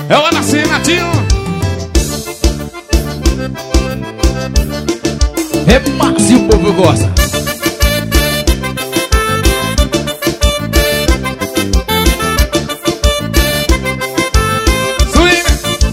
É hora assim, Natinho. Repasse, o povo gosta. Swing.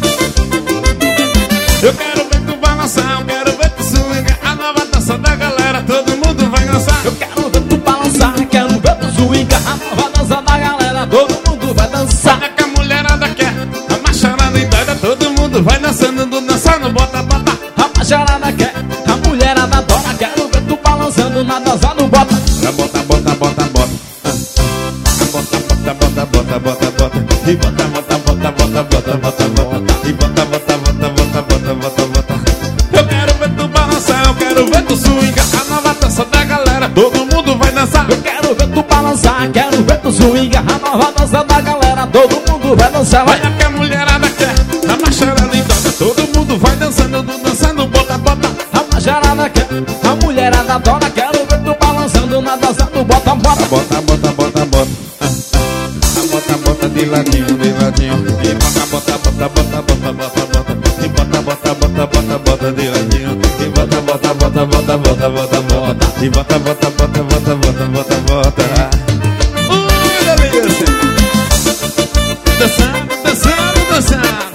Eu quero ver tu balançar, eu quero ver tu swing. A nova dança da galera, todo mundo vai dançar. Eu quero ver tu balançar, quero ver tu swing. A nova dança da galera, todo mundo vai dançar. Olha que a mulherada quer, a macharada e doida, todo mundo vai dançando, dançando, bota, bota. A macharada quer, a mulherada adora. Quero ver tu balançando na dança do bota. Bota, bota, bota, bota. Bota, bota, bota, bota, bota, bota. E bota, bota, bota, bota, bota, bota, bota. E bota, bota, bota, bota, bota, bota, bota. Eu quero ver tu balançar, eu quero ver tu swing. A nova dança da galera, todo mundo vai dançar. Eu quero ver tu balançar, quero ver tu swing. A nova dança da galera, todo mundo vai dançar. Vai. Olha que a mulherada quer, a macharada e doida, todo mundo vai dançando, dançando, bota, bota. A macharada quer, a mulherada adora. Quero ver tu balançando na dança do bota, bota. Bota, bota, bota, bota. Bota, bota de ladinho, de ladinho. E bota, bota, bota, bota, bota, bota, bota. E bota, bota, bota, bota, bota de ladinho. E bota, bota, bota, bota, bota, bota, bota. E bota, bota, bota, bota, bota, bota, bota. Delícia! Dançando, dançando, dançando.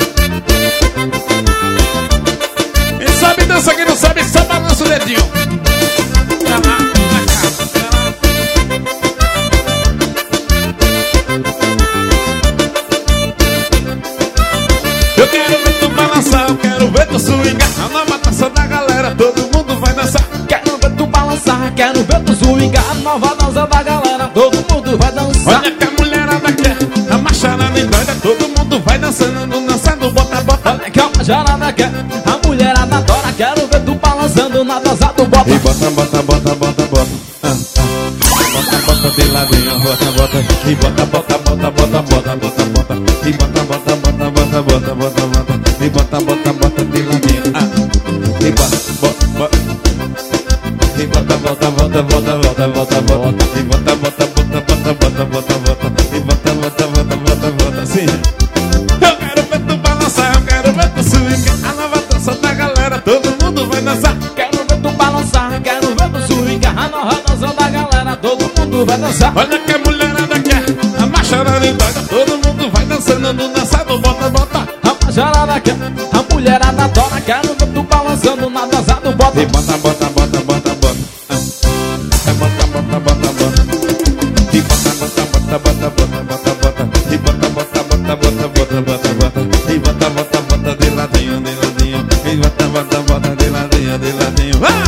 Quem sabe dança, quem não sabe só balança o dedinho. Pra lá, pra cá, pra lá. Eu quero ver tu balançar, eu quero ver tu swingar. A nova dança da galera, todo mundo vai dançar. Quero ver tu balançar, quero ver tu swingar. A nova dança da galera, todo mundo vai dançar. Olha que a mulherada quer, a macharada e doida, todo mundo vai dançando, dançando, bota, bota. Olha que a macharada quer, a mulherada adora. Quero ver tu balançando na dança do bota. E bota, bota, bota, bota, bota. Bota, bota de ladinho, bota, bota. E bota, bota, bota, bota, bota, bota, bota. E bota, bota, bota, bota, bota, bota, bota. E bota, bota, bota de ladinho. E bota, bota, bota. E bota, bota, bota, bota, bota, bota, bota. E bota, bota, bota, bota, bota, bota, bota. E bota, bota, bota, bota, bota, assim. Eu quero ver tu balançar, eu quero ver tu swing. A nova dança da galera, todo mundo vai dançar. Quero ver tu balançar, quero ver tu swing. A nova dança da galera, todo mundo vai dançar. Olha que a mulherada quer, a macharada e doida, todo mundo vai dançando, dançando, bota, bota. A macharada quer, a mulherada adora. Quero ver tu balançando na dança do bota. E bota, bota, bota, bota, bota. É bota, bota, bota, bota. E bota, bota, bota, bota, bota, bota, bota. E bota, bota, bota, bota, bota, bota, bota. E bota, bota, bota de ladinho, de ladinho. E bota, bota, bota de ladinho, de ladinho. Vai!